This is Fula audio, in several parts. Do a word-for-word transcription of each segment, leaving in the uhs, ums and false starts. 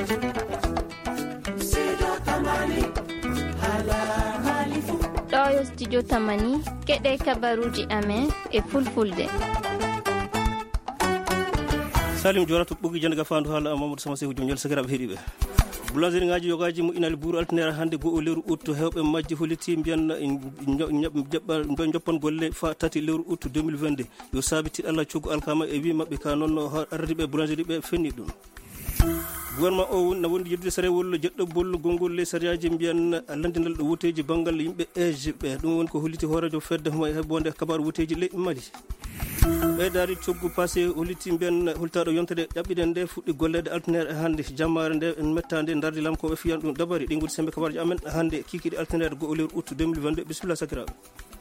ɗo yo studio tamani keɗe kabaruji amen e fulfulde. salim jorato ɓogi jandega fandu haala mamadou sama sehu jom jal sakiraɓe heeɗiɓe. boulangerie ngaji yogaji moƴƴinali buuru altinere hannde go o lewru août hewɓe majji holiti mbiyanna jaɓɓa joppan golle fa tati lewru août deux mille vingt-deux yo saabiti allah coggu alkama e wi mabɓe ka noon ardiɓe boulangerie ɓe fenni ɗum. gouvernement o na wondi yeddude sarewol jeɗɗoɓol gongol les sariyaji mbiyan landinal ɗo wuteji banggal yimɓe ege ɓe ɗum woni ko holliti hoorejo fedde hebonde kabaru wuteji leydi mali. ɓeydari coggu passé holliti mbiyan holtaɗo yontere ɗaɓɓiɗen nde fuɗɗi gollede altinere e hannde jammare nde en metta nde dardi lam koɓe fiyan ɗum dabari ɗi godi sembe kabaruji amen hannde kikiɗe altinere go o lewru août deux mille vingt-deux bisimilla sakiraɓe.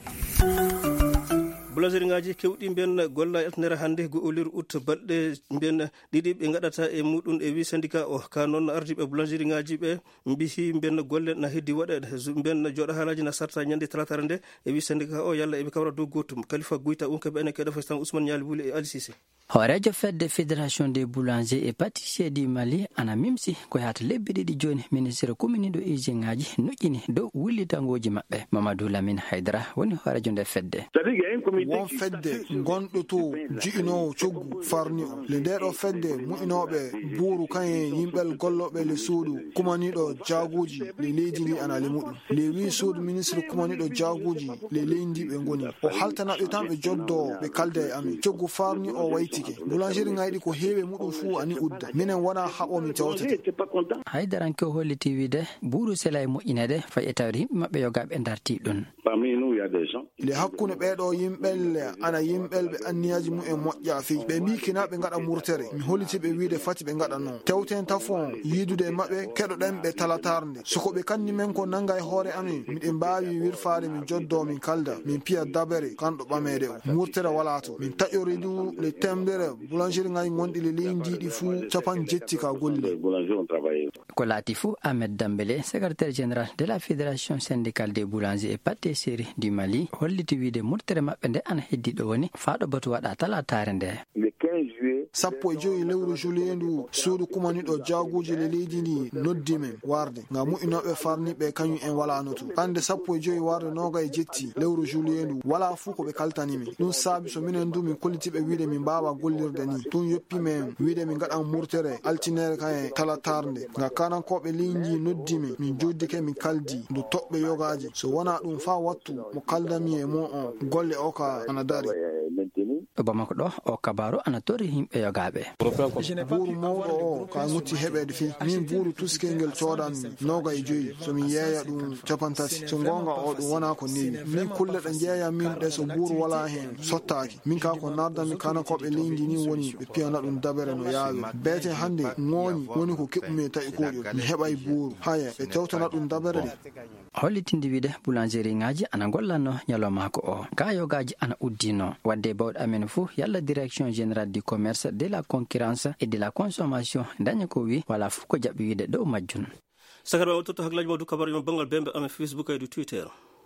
boulangerie ngaji kewɗi mbiyan golla altinere hannde go o lewru août balɗe mbiyan ɗiɗi ɓe gaɗata e muɗum e wi syndicat o ka noon ardiɓe boulangerie ngaji ɓe mbihi mbiyan golle na heddi waɗede mbiyan jooɗo haalaji na sarta ñande talatare nde e wi syndicat o yalla eɓe kawra dow gotum kalifa guyta on keɓe ene keɗa fastan ousmane ñali wuli e ali sisé. hoorejo fedde fédération des boulangers et pâtissiers du mali ana mimsi ko yahata lebbi ɗiɗi joni ministére commune ɗo hygiène ngaji nuƴƴini dow wullitangoji maɓɓe. mamadou lamine haydara woni hoorejo nde fedde. won fedde gonɗo to jiinowo coggu farni o le nde ɗo fedde mu'inoɓe buuru kaye yimɓel golloɓe le suudu kumaniɗo jaaguji le leydi ndi ana le muɗum le wi suudu ministre kumaniɗo jaaguji le leydi ɓe goni o haltanaɓe tan ɓe joddo ɓe kalda e amin coggu farni o waytike boulangerie ngayiɗi ko heewe muɗum fuu ani udda minen wona haɓomi tewtete. haydaranke o holliti wiide buuru sela e moƴƴinede fayi e tawde yimɓe maɓɓe yogaɓe darti ɗum. le hakkude ɓeɗo yimɓelle ana yimɓel ɓe anniyaji mum e moƴƴa fi ɓe mbikina ɓe gaɗa murtere mi hollitiɓe wiide fati ɓe gaɗa noon tewten tafon yiidude e maɓɓe keɗoɗen ɓe talatarde soko ɓe kanni men ko nanga e hoore amin miɗen mbawi wirfade min joddo min kalda min piya dabere kanɗo ɓamede o murtere wala to min taƴori du le temdere boulangerie ngaji gonɗi le leydiɗi fuu capan jetti ka golle. ko laati fou ahmed dambélé secrétaire général de la fédération syndicale des boulangers et pâtissiers du mali holliti wiide murtere maɓɓe nde ana heddi ɗo woni faaɗo batu waɗa talatare nde. sappo e joyi lewru juillet ndu suudu kumaniɗo jaaguji le leydi ndi noddi men warde ngam mu'inoɓe farniɓe kañum en wala notu hande sappo e joyi warde noga e jetti lewru juillet ndu wala fuu ko ɓe kaltanimi ɗum saabi so minen du min kollitiɓe wiide min mbawa gollirde ni ɗum yoppi men wiide min gaɗan murtere altinere kaye talatarde nga kanankoɓe leydi noddi min min joddike min kaldi ndu toɓɓe yogaji so wona ɗum fa wattu mo kaldami e mo on golle o ka ana dari. bamako ɗo o kabaru ana tori yimɓe yogaɓe. buuru mawɗo o ka gutti heɓede fi min buuru tuskengel codanmi noga e joyi somin yeeya ɗum capantati so gonga o ɗum wona ko newi min kulle ɗe jeeya min ɗe so buuru wala hen sottaki min ka ko nardami kanakoɓe leydi ni woni ɓe piyana ɗum dabere no yawi beete hande ŋooñi woni ko keɓɓumi tawi koƴo mi heɓay buuru haya ɓe tewtana ɗum dabere ɗe. hollitinde wiide boulangerie ngaji ana gollanno ñalawmako o ga yogaji ana uddino wadde bawɗe amen fou yalla direction générale du commerce de la concurrence et de la consommation daña ko wi wala fof ko jaɓɓi wiide dow majjun. sakaraɓe o toto haklaji mawdu kabaru yon banggal bembe amen facebook e du twitter.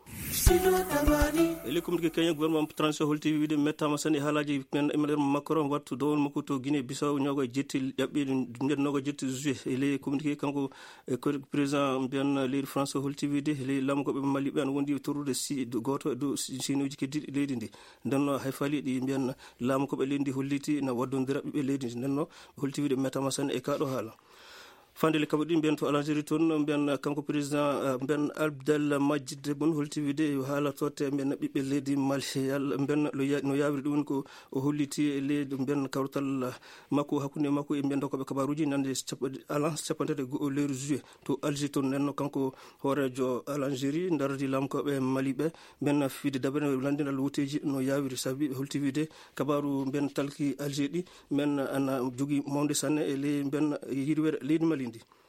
ele communiqué kenya gouvernement transition holti wiide mettama sani haalaji men emmanuel macron wattu dowol makko to guinée bissau ñogo e jetti ƴaɓɓi nden nogo jetti juillet ele communiqué kanko président mbiyan leydi france holti wiide ele lamgoɓe mali ɓe an wondi torrude si goto e dow sinuji keddiɗi leydi ndi ndenno hay faali ɗi mbiyan laamukoɓe leydi ndi holliti na waddodira ɓiɓe leydi ndi ndenno holti wiide mettama sani e kaɗo haala fandele kaɓe ɗi mbiyan to algérie toon mbiyan kanko président mbiyan abdallah majjid bon holti wiide yo haala totte mbiyan ɓiɓɓe leydi mali yalla mbiyan no yawiri ɗum woni ko o holliti e leydi mbiyan kawtal makko hakkude makko e mbiyan dokoɓe kabaruji nande alance capantati go lewru juillet to algérie toon nenno kanko hoorejo algérie dardi lamkoɓe mali ɓe mbiyan fiide dabere landinal wuteji no yawiri saabi holti wiide kabaru mbiyan talki algérie ɗi men ana jogui mawde sanne e ley mbiyan yirwere leydi mali ndi.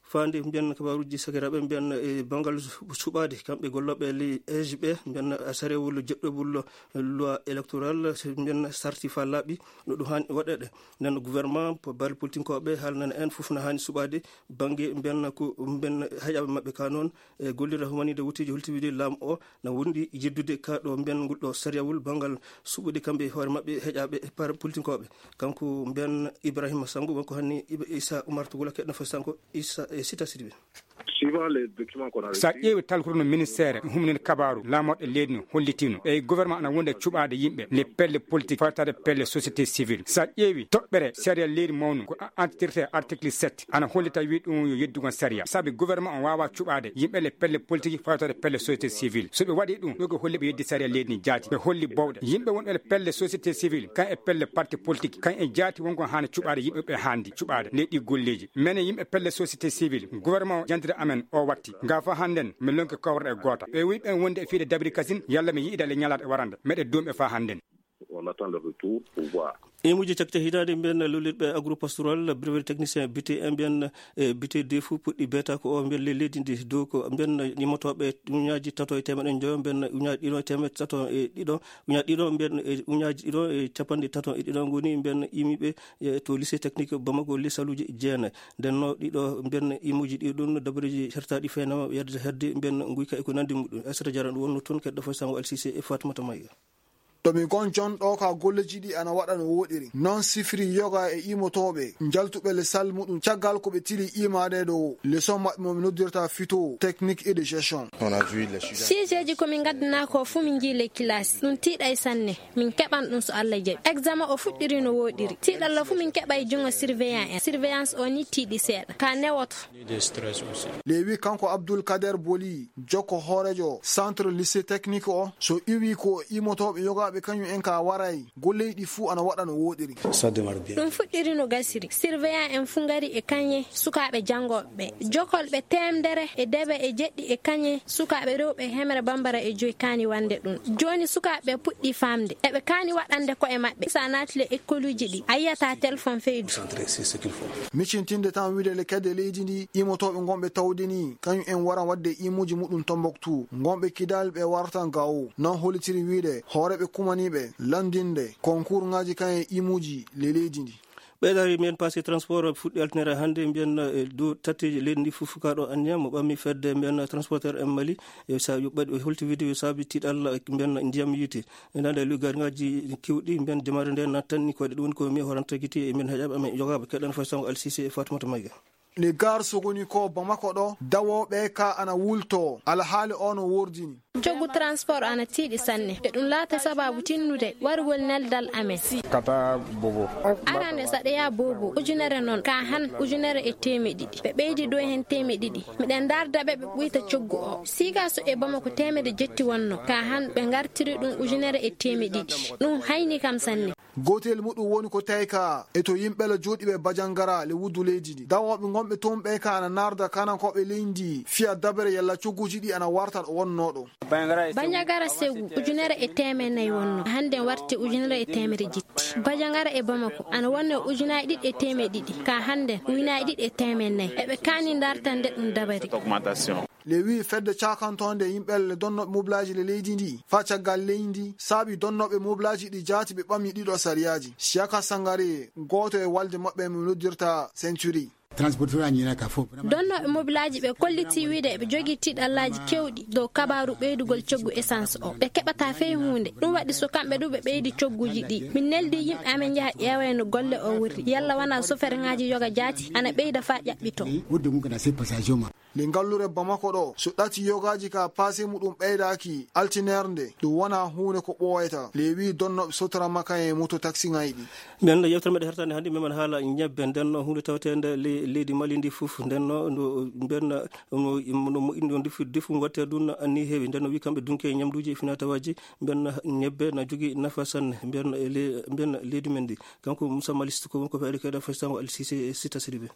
fande mbiyan kabaruji sakiraɓe mbiyan e bangal suɓade kamɓe golloɓe li E J ɓe mbiyan asarewol jeɗɗobul loi électoral mbiyan sarti fa laaɓi no ɗum hani waɗeɗe nden gouvernement balle politique koɓe haalnana en foof no hani suɓade banggue mbiyan ko mbiyan haƴaɓe mabɓe ka noon e gollirde humanide wutiji holtiwide laamu o no wondi jeddude ka ɗo mbiyan ngol ɗo sariawol bangal suɓude kamɓe hoore mabɓe heƴaɓe par politique koɓe kanko mbiyan Ibrahima Sango wonko hanni Issa Oumar Togola keɗno fo sanko Issa e Sita Sidibé. Suivant les documents qu'on a sa ƴeewi talkuruno ministére humnide kabaru laamoɗe leydi hollitino e gouvernement ana wonde cuɓade yimɓe les pelle politique fatade pelle société civile sa ƴeewi toɓɓere séria leydi mawnu ko entité article sept ana hollita wi ɗum yo yeddugon séria saabi gouvernement on wawa cuɓade yimɓe les pelle politique fatade pelle société civile soɓe waɗi ɗum ɗo ko holli ɓe yeddi séria leydi ni jaati ɓe holli bawɗe yimɓe wonɓe le pelle société civile kan e pelle parti politique kan e jaati wonko hane cuɓade yimɓe ɓe handi cuɓade nde ɗi golleji mene yimɓe pelle société civile gouvernement jantide amen o watti nga fa handen mi lonke kawrɗe e goota ɓe wi ɓen wonde e fiide dabri kasine yalla mi yiiɗale ñalaɗe warande meɗe doom e fa handen. On attend le retour pour voir. emuji cakte hitande mbiyan lolirɓe agropastoral brevet technicien bité e mbiyan bité defu puɗɗi beeta ko o mbiyan leydi ndi dow ko mbiyan yimmotoɓe uñaji tato e temeɗen joyo mbiyan uñaji ɗiɗo e temeɗe tato e ɗiɗo uñaji ɗiɗo mbiyan uñaji ɗiɗo e capanɗe tato e ɗiɗo goni mbiyan yimiɓe to lycée technique Bamako lisaluji jeenayi nden no ɗiɗo mbiyan imuji ɗi ɗum dabareji hertaɗi fenama yerde hedde mbiyan guyka eko nandi muɗum Aissata Diarra ɗum wonno toon keɗɗo fof sango Alcissé e Fatoumata Mayiga. tomi gon jon ɗo ka golleji ɗi ana waɗa no woɗiri non sifiri yoga e imotoɓe jaltuɓe le sal muɗum caggal ko ɓe tili imade ɗo leçon maɓɓe momi noddirta phyto technique et de gestion. sijeji komin gaddana ko fu min jii le classe ɗum tiiɗay sanne min keɓan ɗum so Allah jaɓi examen o fuɗɗiri no woɗiri tiiɗalla fu min keɓa e jungo surveillant en surveillance o ni tiiɗi seeɗa ka newoto le wi kanko Abdoul Kader Boli jokko hoorejo centre lycée technique o so iwi ko imotoɓe yoga ɓe kañum en ka waray golleyɗi fuu ana waɗa no woɗiri ɗum fuɗɗiri no gasiri surveillant en fu ngari e kañe sukaɓe jangoɓe jokolɓe temdere e debe e jeɗɗi e kañe sukaɓe rewɓe hemere bambara e joyi kani wande ɗum joni sukaɓe puɗɗi famde eɓe kani waɗande ko e maɓɓe sa naati le école uji ɗi a yiyata téléphone feydu miccintinde tan wiide le kedde leydi ndi imotoɓe gonɓe tawdini kañum en waran wadde imuji muɗum Tombouctou gonɓe Kidal ɓe wartan gawo non hollitiri wiide hooreɓe kumaniɓe landinde concours ngaji kan e imuji le leydi ndi ɓeydari mbiyen passé transport fuɗɗi altinere hannde mbiyen dow tatteji leydi ndi fof kaɗo anniya mo ɓammi fedde mbiyen transporteur en Mali sa yoɓɓaɗi holti vidéo saabi tiiɗalla mbiyen ndiyam yiite nande lugari ngaji kewɗi mbiyen jamare nde nattanni koɗe ɗum woni ko mi horanta guiti e min heƴaɓe amen jogaɓe keɗen fof sango Alcissé e Fatoumata Mayiga. le gar sogoni ko Bamako ɗo dawoɓe ka ana wulto alhaali o no wordini jogu transport ana tiiɗi sanne e ɗum laata sababu tinnude wargol neldal amen kata bobo arande saɗoya bobo ujunere noon ka han ujunere e teme ɗiɗi ɓe ɓeydi dow hen teme ɗiɗi miɗen dardaɓe ɓe ɓuyta coggu o siga so e Bamako temede jetti wonno ka han ɓe gartiri ɗum ujunere e teme ɗiɗi ɗum hayni kam sanne gotel muɗum woni ko tayka e to yimɓele joɗiɓe Badiangara le wuddu leydi ndi dawoɓe gonɓe toon ɓe ka ana narda kanankoɓe leydi fiya dabere yalla cogguji ɗi ana warta ɗo wonnoɗo Badiangara segu ujunere e teme nayyi wonno hande warti ujunere e temere jitti Badiangara e Bamako ana wonno ujunaji ɗiɗi e teme ɗiɗi ka hande ujunaji ɗiɗi e teme nayyi eɓe kani dartande ɗum dabari le wi fedde cakantonde yimɓelle donnoɓe moblaji le leydi ndi fa caggal leydi saabi donnoɓe moblaji ɗi jaati ɓe ɓammi ɗiɗo sariyaji Siaka Sangare goto e walde maɓɓe mi noddirta century donnoɓe mobilaji ɓe kolliti wiide ɓe jogui tiiɗallaji kewɗi dow kabaru ɓeydugol coggu essence o ɓe keɓata fey hunde ɗum waɗi so kamɓe ɗum ɓe ɓeydi cogguji ɗi min neldi yimɓe amen jaaha ƴeewayno golle o wurri yalla wona chauffeur ngaji yoga jaati ana ɓeyda fa ƴaɓɓito le ngallure Bamako ɗo so ɗati yogaji ka passé muɗum ɓeydaki altinere nde ɗum wona hunde ko ɓooyata le wi donnoɓe sotora makka e moto taxi ngayi ɗi nden yewtere meɗe hertande hannde memen haala ñebbe nden no hunde tawetede leydi Mali ndi fof nden no mben no moƴƴi defu defu watte ɗum anni heewi nden no wi kamɓe dunke e ñamduji e finatawaji mben ñebbe na jogui nafa sanne mben mben leydi men ndi kanko Moussa Maliste ko wonko feere keɗa fof sango Alcissé e Sita Sidibé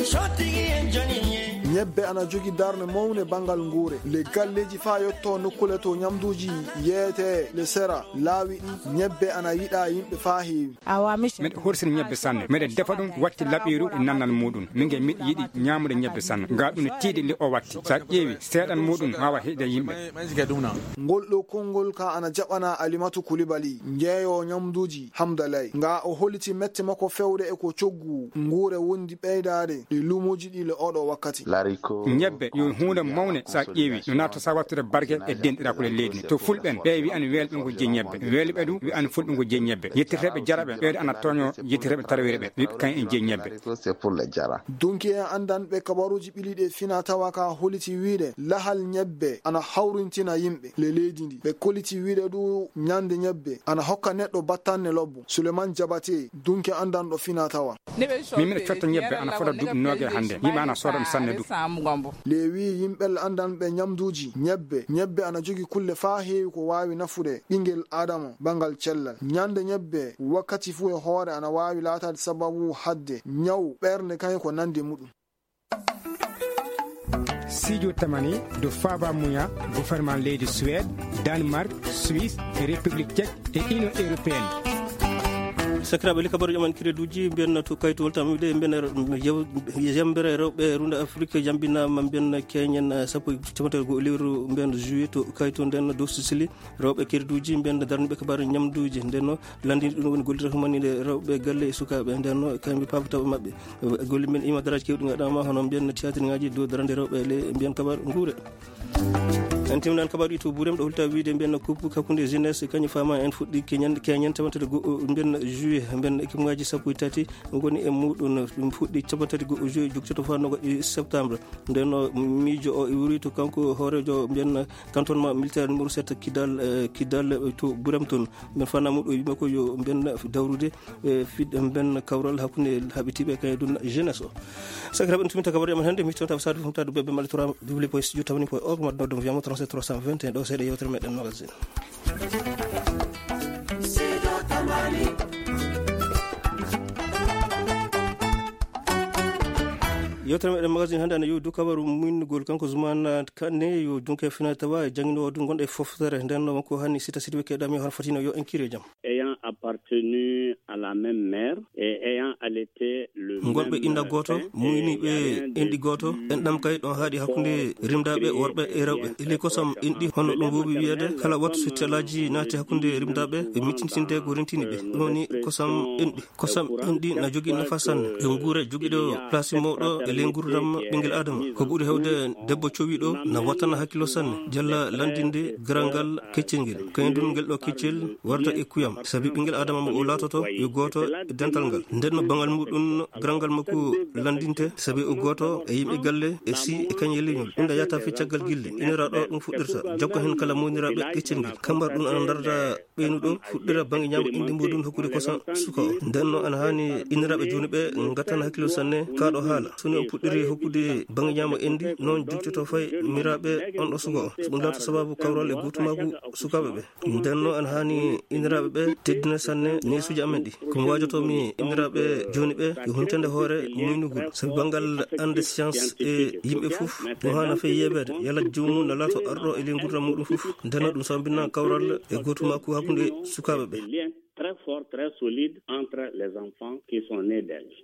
ñebbe ana jogui darde mawne bangal nguure le galleji fa yetto nokkule to ñamduji yeete le sera laawi ɗi ñebbe ana yiɗa yimɓe fa heewi meɗe horsini ñebbe sanne meɗe defa ɗum watti laɓiru e nannal muɗum minge mi yidi nyaamude nyebbe sanna ga dum tiidi li o watti sa ƴeewi seedan mudum wawa heede yimbe ngol ɗo kongol ka ana jaɓana Alimatu Kulibali njeeyo nyamduji Hamdalay nga o holiti mette makko fewde e ko coggu nguure wondi ɓeydade ɗi lumuji ɗi le oɗo wakkati nyebbe yo hunde mawne sa ƴeewi no natta sa wattude barke e denɗira ko le leydi to fulɓen ɓe wi an welɓe ko je nyebbe welɓe ɗum wi an fulɓe ko je nyebbe yettirteɓe jaraɓe ɓe ana toño yettirteɓe tarawere ɓe wi kan en je nyebbe dunki en andanɓe kabaruji ɓiliɗe fina tawa ka holiti wiide lahal nyebbe ana hawrintina yimɓe le leydi ndi ɓe koliti wiide du nyande nyebbe ana hokka neɗɗo battanne lobbo. Suleiman Jabate dunki andanɗo fina tawa mimine cotto nyebbe ana fota duuɓi nogue hande yimɓe ana soodam sanne du le wi yimɓel andanɓe nyamduji nyebbe nyebbe ana jogi kulle fa heewi ko wawi nafude ɓingel adama bangal cellal. Nyande nyebbe wakkati fu e hoore ana wawi latade sababu hadde nyaw ɓernde kañum ko nandi muɗum. Sidio Tamani do Faba Mouya gouvernement leydi Suède, Danemark, Suisse et République tchèque et Union européenne. sakiraɓe li kabaruji amen créduji mbiyen to kaytowol tam wiide mbiyen yembere rewɓe runde afrique jambinama mbiyen keñen sappo capantaɗe goho lewru mbiyen juillet to kayto nden dow sicili rewɓe créduji mbiyen darnuɓe kabaru ñamduji ndenno landini ɗum woni gollirata humanide rewɓe galle e sukaɓe ndenno kamɓe pafataɓe mabɓe golle men ima daraji kewɗi gaɗama hono mbiyen théâtre dow darande rewɓe le mbiyen kabaru guure en timnan kabaru to ɓuurem ɗo hulta wiide mbiyen coupe hakkude jeunesse kañum fama en fuɗɗi keñan keñen tamatede goho mbiyen juillet mbiyen équipe ngaji sappo e tati goni e muɗum ɗum fuɗɗi capantati goho juillet joktoto fa no waɗi septembre ndenno miijo o wuri to kanko hoorejo mbiyen cantonnement militaire numéro sept kidal kidal to ɓuurem toon mbiyen fana muɗo yima ko yo mbiyen dawrude fiɗɗe mbiyen kawral hakkude haɓitiɓe kañum ɗum jeunesse o sakiraɓe en tuminta kabaru amen hannde mi tonta sadu fumtade ɓeɓe mali tora double point studio tawni point org mbaɗ noddom wiyamo trente-sept trois cent vingt et un ɗo seeɗa yewtere meɗen magazine yewtere meɗen magazine hannde ana yowi dow kabaru muynugol kanko Zoumana Kane yo dunke fina tawa e jangguinowo du gonɗo e foftere ndenno wonko hanni sita sidiɓe keɗami hono fotino yo en kire jaam ayant appartenu à la même mère et ayant allaité le gonɓe inda goto muyniɓe enɗi goto en ɗam kay ɗon haaɗi hakkude rimdaɓe worɓe e rewɓe ili kosam inɗi hono ɗum wowi wiyede kala wattu so telaji naati hakkude rimdaɓe e miccintinde ko rentini ɓe ɗum woni kosam enɗi kosam enɗi na jogui nafa sanne e guure joguiɗo place mawɗo e ley gurdam ɓinguel adama ko ɓuuri hewde debbo cowiɗo na wattana hakkilo sanne jalla landinde grangal keccel ngel kañum ɗum guel ɗo keccel warda e kuyam saabi ɓinguel adama mo o latoto yo goto e dental ngal ndenno bangal muɗum grangal makko landinte saabi o goto e yimɓe galle e si e kañum e leñol ɗum da yata fi caggal guille iniraɗo ɗum fuɗɗirta jokka hen kala moniraɓe keccel ngel kambar ɗum ana darda ɓeynuɗo fuɗɗira banggue ñama inde muɗum hokkude kosam suka o ndenno ana hani iniraɓe joni ɓe gattana hakkilo sanne kaɗo haala soni on puɗɗiri hokkude banggue ñama endi noon juktoto fay miraɓe on ɗo suka o so ɗum lata sababu kawral e gutumagu sukaɓe ɓe ndenno ana hani iniraɓe ɓe teddina sanne nesuji amen ɗi komi wajotomi iniraɓe joni ɓe yo huntende hoore muynugol sabi banggal ande science e yimɓe foof ɗum hana fe yeɓede yala jomum no laato arɗo e ley gurdam muɗum foof ndenno ɗum sambinna kawral e gutumaku hakkude sukaɓe ɓe très fort, très solide entre les enfants qui sont nés d'elle.